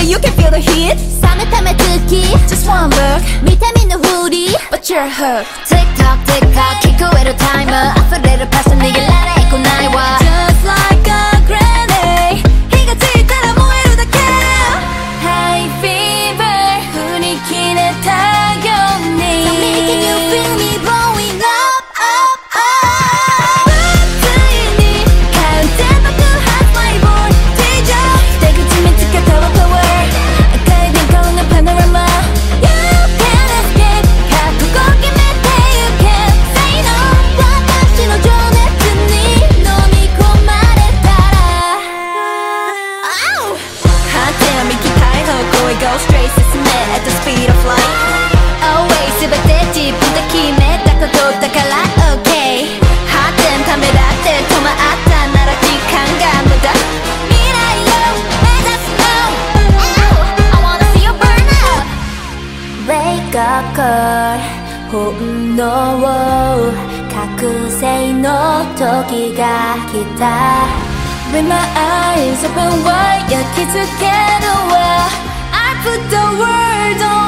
baby you can feel the heat 冷めた目つき Just one look 見た目のフーディー But you're hooked Tick tock tick tock 聞こえるタイマー溢れるパス逃げられっこないわ Just like a grenade 火がついたら燃えるだけ High fever 振り切れたように So making you feel me blowing up up up ついに完全爆発マイボール DJ 出口見つけたわパワー赤い電光のパノラマ You can escape 覚悟決めて You can say no 私の情熱に飲み込まれたら Ow! 反転は右対方向へ Go straight 進め at the speed of light Always 全て自分で決めたことだから OK 発展ためらって止まったなら時間が無駄未来を目指すの Ow! I wanna see you burn up Wake up girl 本能覚醒の時が来た With my eyes open wide 焼き付けるわ I put the world on